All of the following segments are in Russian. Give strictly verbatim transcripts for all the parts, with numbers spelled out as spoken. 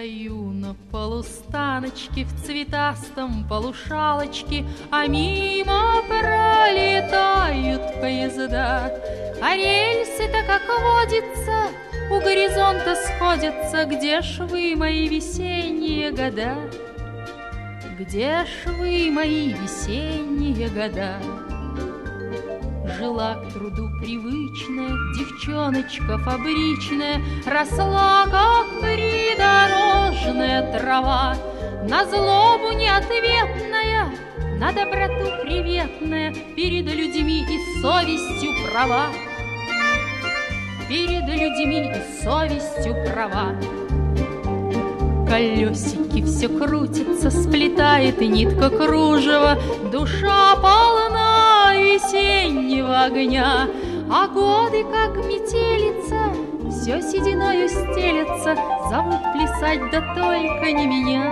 Стою на полустаночке в цветастом полушалочке, а мимо пролетают поезда. А рельсы-то, как водится, у горизонта сходятся. Где ж вы, мои весенние года? Где ж вы, мои весенние года? Жила к труду привычная девчоночка фабричная, росла, как придорожная трава, на злобу неответная, на доброту приветная, перед людьми и совестью права, перед людьми и совестью права. Колесики все крутятся, сплетает и нитка кружева, душа полна весеннего огня, а годы, как метелица, все сединою стелятся, зовут плясать, да только не меня.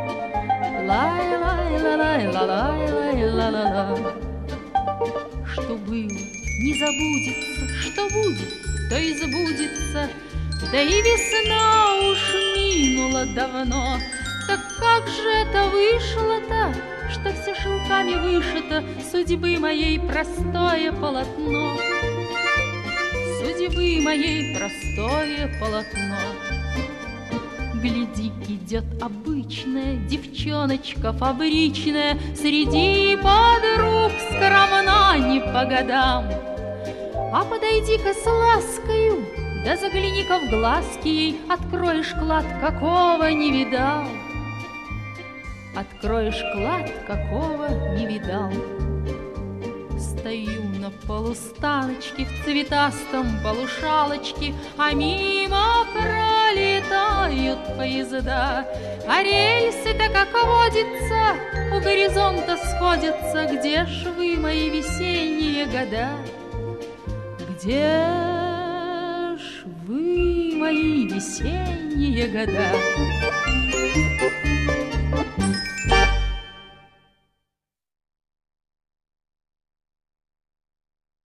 Лай-лай-лай-лай-лай-лай-лай-лай. Что было, не забудется, что будет, то и забудется. Да и весна уж минула давно. Так как же это вышло-то, что все шелками вышито судьбы моей простое полотно? Судьбы моей простое полотно. Гляди, идет обычная девчоночка фабричная, среди подруг скромна не по годам. А подойди-ка с ласкою, да загляни-ка в глазки ей, откроешь клад, какого не видал. Откроешь клад, какого не видал. Стою на полустаночке в цветастом полушалочке, а мимо пролетают поезда. А рельсы-то, как водится, у горизонта сходятся. Где ж вы, мои весенние года? Где ж вы, мои весенние года?